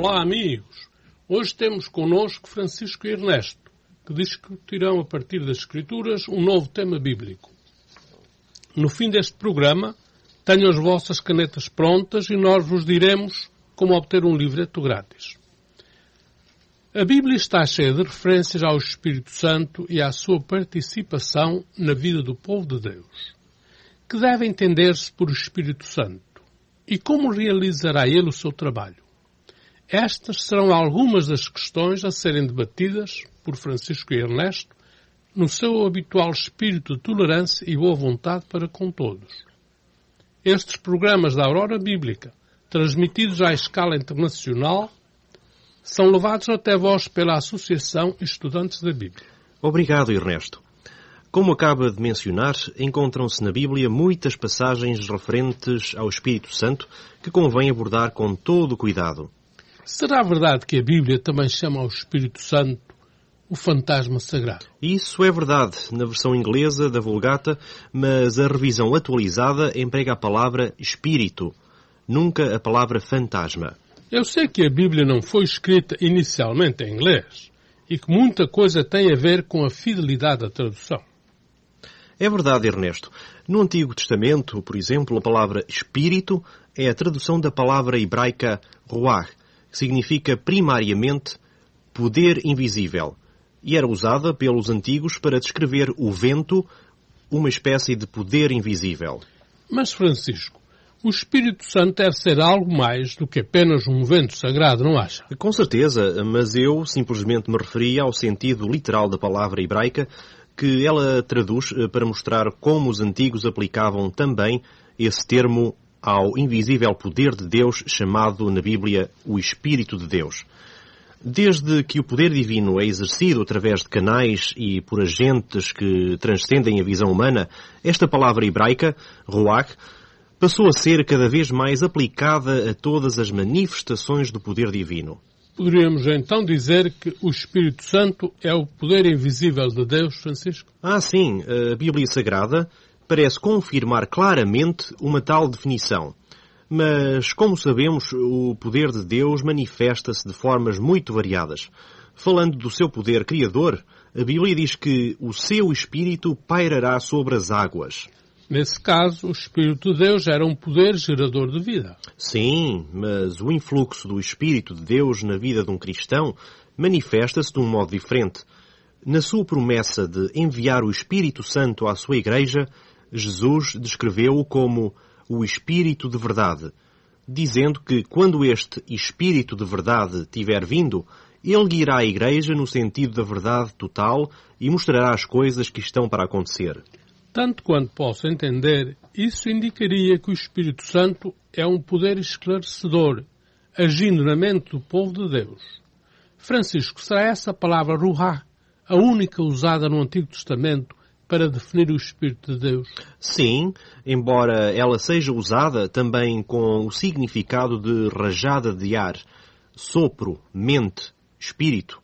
Olá, amigos! Hoje temos connosco Francisco e Ernesto, que discutirão a partir das Escrituras um novo tema bíblico. No fim deste programa, tenham as vossas canetas prontas e nós vos diremos como obter um livreto grátis. A Bíblia está cheia de referências ao Espírito Santo e à sua participação na vida do povo de Deus, que deve entender-se por Espírito Santo e como realizará ele o seu trabalho. Estas serão algumas das questões a serem debatidas por Francisco e Ernesto no seu habitual espírito de tolerância e boa vontade para com todos. Estes programas da Aurora Bíblica, transmitidos à escala internacional, são levados até vós pela Associação Estudantes da Bíblia. Obrigado, Ernesto. Como acaba de mencionar, encontram-se na Bíblia muitas passagens referentes ao Espírito Santo que convém abordar com todo o cuidado. Será verdade que a Bíblia também chama ao Espírito Santo o fantasma sagrado? Isso é verdade, na versão inglesa da Vulgata, mas a revisão atualizada emprega a palavra Espírito, nunca a palavra fantasma. Eu sei que a Bíblia não foi escrita inicialmente em inglês e que muita coisa tem a ver com a fidelidade da tradução. É verdade, Ernesto. No Antigo Testamento, por exemplo, a palavra Espírito é a tradução da palavra hebraica Ruach, que significa primariamente poder invisível, e era usada pelos antigos para descrever o vento, uma espécie de poder invisível. Mas, Francisco, o Espírito Santo deve ser algo mais do que apenas um vento sagrado, não acha? Com certeza, mas eu simplesmente me referia ao sentido literal da palavra hebraica, que ela traduz para mostrar como os antigos aplicavam também esse termo ao invisível poder de Deus, chamado na Bíblia o Espírito de Deus. Desde que o poder divino é exercido através de canais e por agentes que transcendem a visão humana, esta palavra hebraica, Ruach, passou a ser cada vez mais aplicada a todas as manifestações do poder divino. Poderíamos então dizer que o Espírito Santo é o poder invisível de Deus, Francisco? Sim, a Bíblia Sagrada parece confirmar claramente uma tal definição. Mas, como sabemos, o poder de Deus manifesta-se de formas muito variadas. Falando do seu poder criador, a Bíblia diz que o seu Espírito pairará sobre as águas. Nesse caso, o Espírito de Deus era um poder gerador de vida. Sim, mas o influxo do Espírito de Deus na vida de um cristão manifesta-se de um modo diferente. Na sua promessa de enviar o Espírito Santo à sua Igreja, Jesus descreveu-o como o Espírito de Verdade, dizendo que quando este Espírito de Verdade tiver vindo, ele guiará a Igreja no sentido da verdade total e mostrará as coisas que estão para acontecer. Tanto quanto posso entender, isso indicaria que o Espírito Santo é um poder esclarecedor, agindo na mente do povo de Deus. Francisco, será essa palavra Ruach a única usada no Antigo Testamento para definir o Espírito de Deus? Sim, embora ela seja usada também com o significado de rajada de ar, sopro, mente, espírito,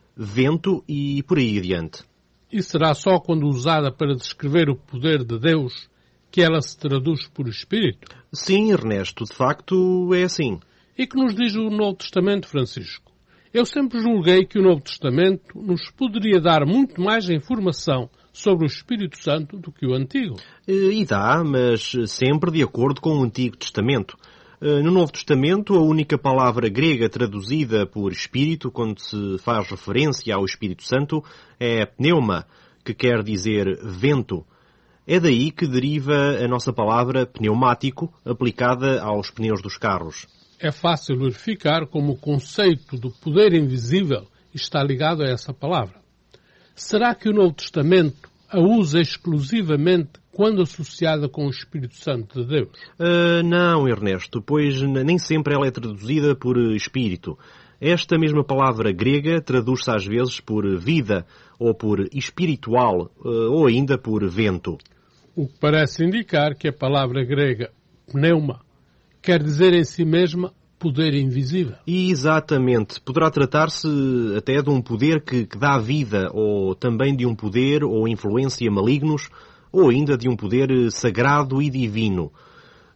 vento e por aí adiante. E será só quando usada para descrever o poder de Deus que ela se traduz por Espírito? Sim, Ernesto, de facto é assim. E que nos diz o Novo Testamento, Francisco? Eu sempre julguei que o Novo Testamento nos poderia dar muito mais informação sobre o Espírito Santo do que o Antigo. E dá, mas sempre de acordo com o Antigo Testamento. No Novo Testamento, a única palavra grega traduzida por Espírito, quando se faz referência ao Espírito Santo, é pneuma, que quer dizer vento. É daí que deriva a nossa palavra pneumático, aplicada aos pneus dos carros. É fácil verificar como o conceito do poder invisível está ligado a essa palavra. Será que o Novo Testamento a usa exclusivamente quando associada com o Espírito Santo de Deus? Não, Ernesto, pois nem sempre ela é traduzida por Espírito. Esta mesma palavra grega traduz-se às vezes por vida, ou por espiritual, ou ainda por vento. O que parece indicar que a palavra grega pneuma quer dizer em si mesma poder invisível. Exatamente. Poderá tratar-se até de um poder que dá vida, ou também de um poder ou influência malignos, ou ainda de um poder sagrado e divino.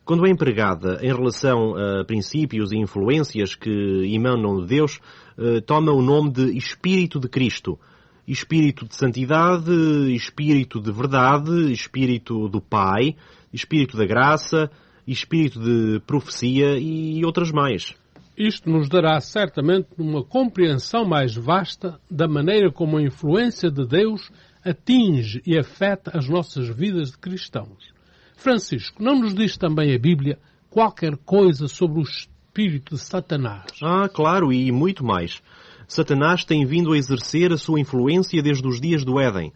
quando é empregada em relação a princípios e influências que emanam de Deus, toma o nome de Espírito de Cristo. Espírito de santidade, Espírito de verdade, Espírito do Pai, Espírito da graça, Espírito de profecia e outras mais. Isto nos dará certamente uma compreensão mais vasta da maneira como a influência de Deus atinge e afeta as nossas vidas de cristãos. Francisco, não nos diz também a Bíblia qualquer coisa sobre o espírito de Satanás? Claro, e muito mais. Satanás tem vindo a exercer a sua influência desde os dias do Éden.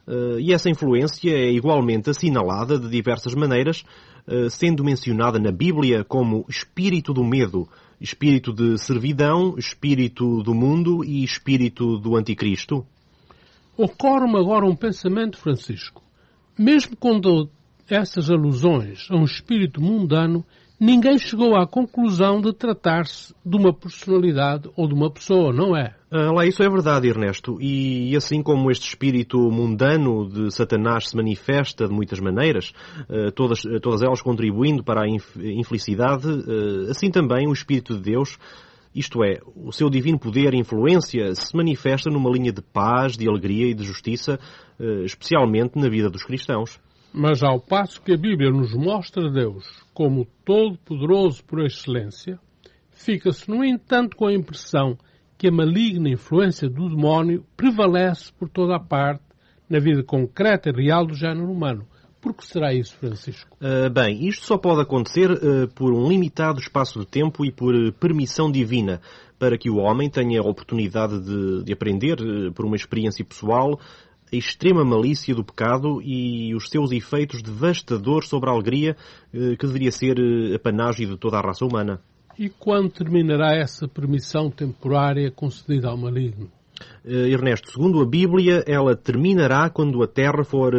E essa influência é igualmente assinalada de diversas maneiras, sendo mencionada na Bíblia como espírito do medo, espírito de servidão, espírito do mundo e espírito do anticristo. Ocorre-me agora um pensamento, Francisco. Mesmo quando essas alusões a um espírito mundano, ninguém chegou à conclusão de tratar-se de uma personalidade ou de uma pessoa, não é? Isso é verdade, Ernesto. E assim como este espírito mundano de Satanás se manifesta de muitas maneiras, todas elas contribuindo para a infelicidade, assim também o Espírito de Deus, isto é, o seu divino poder e influência, se manifesta numa linha de paz, de alegria e de justiça, especialmente na vida dos cristãos. Mas ao passo que a Bíblia nos mostra Deus como todo-poderoso por excelência, fica-se, no entanto, com a impressão que a maligna influência do demónio prevalece por toda a parte na vida concreta e real do género humano. Por que será isso, Francisco? Isto só pode acontecer por um limitado espaço de tempo e por permissão divina, para que o homem tenha a oportunidade de aprender, por uma experiência pessoal, a extrema malícia do pecado e os seus efeitos devastadores sobre a alegria que deveria ser a panágio de toda a raça humana. E quando terminará essa permissão temporária concedida ao maligno? Ernesto, segundo a Bíblia, ela terminará quando na Terra for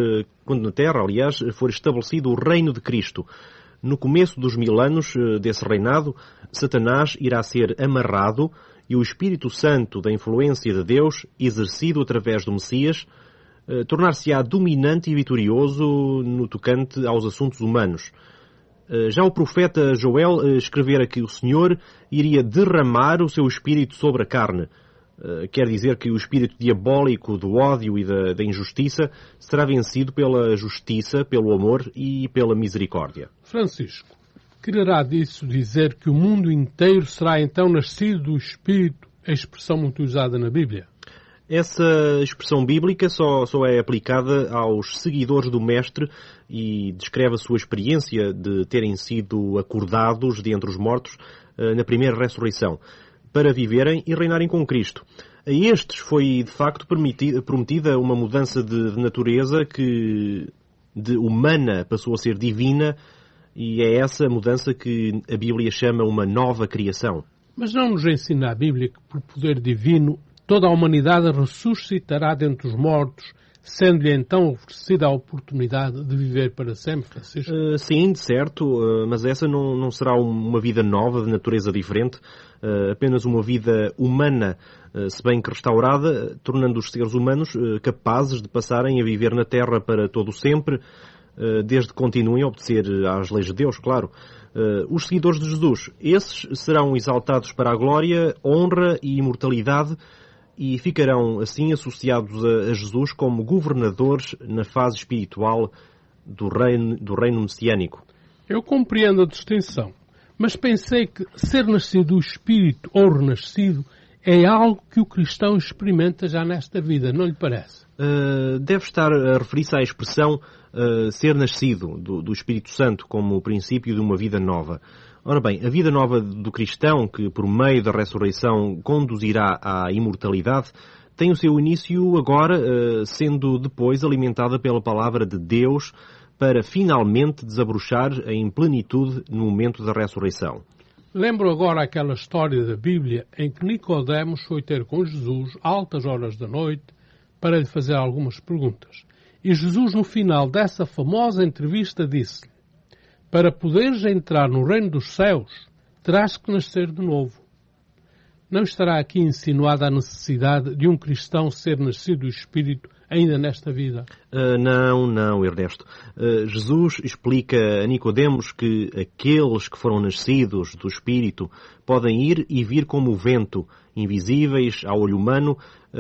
estabelecido o reino de Cristo. No começo dos 1000 anos desse reinado, Satanás irá ser amarrado e o Espírito Santo da influência de Deus, exercido através do Messias, tornar-se-á dominante e vitorioso no tocante aos assuntos humanos. Já o profeta Joel escrevera que o Senhor iria derramar o seu espírito sobre a carne. Quer dizer que o espírito diabólico do ódio e da injustiça será vencido pela justiça, pelo amor e pela misericórdia. Francisco, quererá disso dizer que o mundo inteiro será então nascido do Espírito, a expressão muito usada na Bíblia? Essa expressão bíblica só é aplicada aos seguidores do Mestre e descreve a sua experiência de terem sido acordados de entre os mortos na primeira ressurreição, para viverem e reinarem com Cristo. A estes foi, de facto, prometida uma mudança de natureza que de humana passou a ser divina, e é essa mudança que a Bíblia chama uma nova criação. Mas não nos ensina a Bíblia que, por poder divino, toda a humanidade ressuscitará dentre os mortos, sendo-lhe então oferecida a oportunidade de viver para sempre, Francisco? Sim, de certo, mas essa não será uma vida nova, de natureza diferente, apenas uma vida humana, se bem que restaurada, tornando os seres humanos capazes de passarem a viver na Terra para todo o sempre, desde que continuem a obedecer às leis de Deus, claro. Os seguidores de Jesus, esses serão exaltados para a glória, honra e imortalidade, e ficarão assim associados a Jesus como governadores na fase espiritual do reino messiânico. Eu compreendo a distinção, mas pensei que ser nascido do Espírito ou renascido é algo que o cristão experimenta já nesta vida, não lhe parece? Deve estar a referir-se à expressão ser nascido do Espírito Santo como o princípio de uma vida nova. Ora bem, a vida nova do cristão, que por meio da ressurreição conduzirá à imortalidade, tem o seu início agora, sendo depois alimentada pela palavra de Deus, para finalmente desabrochar em plenitude no momento da ressurreição. Lembro agora aquela história da Bíblia em que Nicodemos foi ter com Jesus, altas horas da noite, para lhe fazer algumas perguntas. E Jesus, no final dessa famosa entrevista, disse-lhe: para poderes entrar no reino dos céus, terás que nascer de novo. Não estará aqui insinuada a necessidade de um cristão ser nascido do Espírito ainda nesta vida? Não, Ernesto. Jesus explica a Nicodemos que aqueles que foram nascidos do Espírito podem ir e vir como o vento, invisíveis ao olho humano,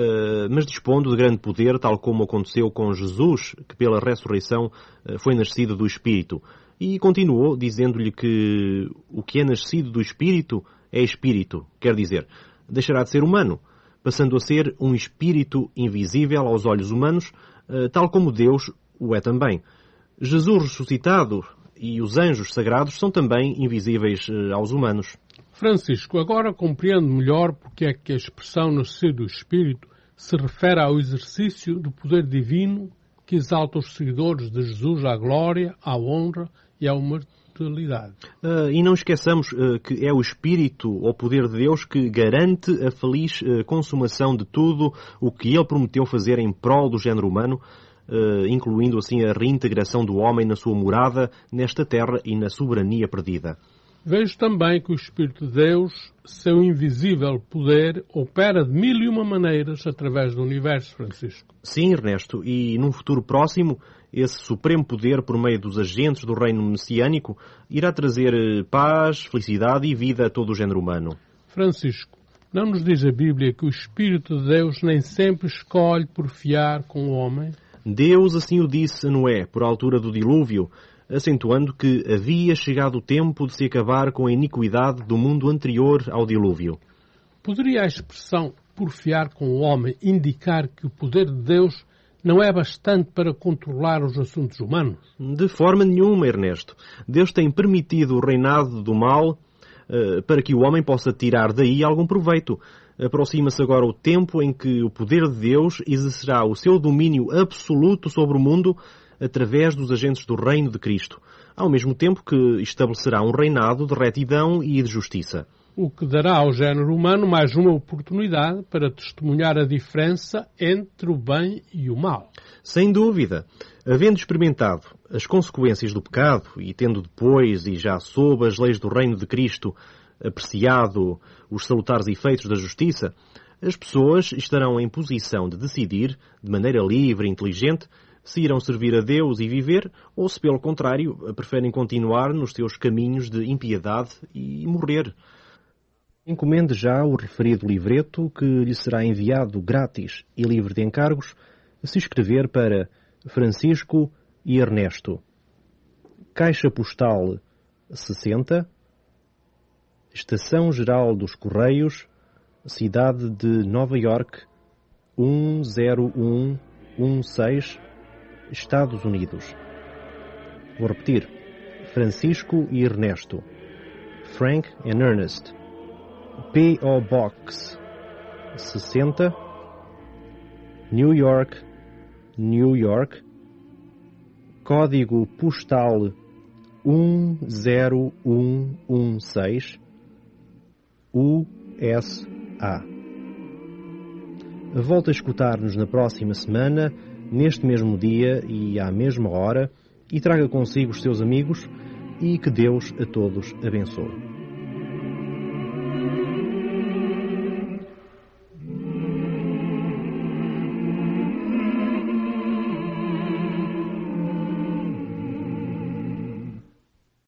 mas dispondo de grande poder, tal como aconteceu com Jesus, que pela ressurreição foi nascido do Espírito. E continuou dizendo-lhe que o que é nascido do Espírito é Espírito, quer dizer, deixará de ser humano, passando a ser um espírito invisível aos olhos humanos, tal como Deus o é também. Jesus ressuscitado e os anjos sagrados são também invisíveis aos humanos. Francisco, agora compreendo melhor porque é que a expressão nascer do Espírito se refere ao exercício do poder divino que exalta os seguidores de Jesus à glória, à honra e à imortalidade. E não esqueçamos que é o Espírito, ou poder de Deus, que garante a feliz consumação de tudo o que Ele prometeu fazer em prol do género humano, incluindo assim a reintegração do homem na sua morada nesta terra e na soberania perdida. Vejo também que o Espírito de Deus, seu invisível poder, opera de 1001 maneiras através do universo, Francisco. Sim, Ernesto, e num futuro próximo, esse supremo poder, por meio dos agentes do reino messiânico, irá trazer paz, felicidade e vida a todo o género humano. Francisco, não nos diz a Bíblia que o Espírito de Deus nem sempre escolhe porfiar com o homem? Deus assim o disse a Noé, por altura do dilúvio, acentuando que havia chegado o tempo de se acabar com a iniquidade do mundo anterior ao dilúvio. Poderia a expressão porfiar com o homem indicar que o poder de Deus não é bastante para controlar os assuntos humanos? De forma nenhuma, Ernesto. Deus tem permitido o reinado do mal para que o homem possa tirar daí algum proveito. Aproxima-se agora o tempo em que o poder de Deus exercerá o seu domínio absoluto sobre o mundo através dos agentes do reino de Cristo, ao mesmo tempo que estabelecerá um reinado de retidão e de justiça. O que dará ao género humano mais uma oportunidade para testemunhar a diferença entre o bem e o mal. Sem dúvida. Havendo experimentado as consequências do pecado e tendo depois, e já sob as leis do reino de Cristo, apreciado os salutares efeitos da justiça, as pessoas estarão em posição de decidir, de maneira livre e inteligente, se irão servir a Deus e viver, ou se, pelo contrário, preferem continuar nos seus caminhos de impiedade e morrer. Encomende já o referido livreto, que lhe será enviado grátis e livre de encargos, se escrever para Francisco e Ernesto. Caixa Postal 60, Estação Geral dos Correios, Cidade de Nova Iorque, 10116, Estados Unidos. Vou repetir. Francisco e Ernesto. Frank and Ernest. P.O. Box 60, New York, New York. Código postal 10116, USA. Volta a escutar-nos na próxima semana, neste mesmo dia e à mesma hora, e traga consigo os seus amigos, e que Deus a todos abençoe.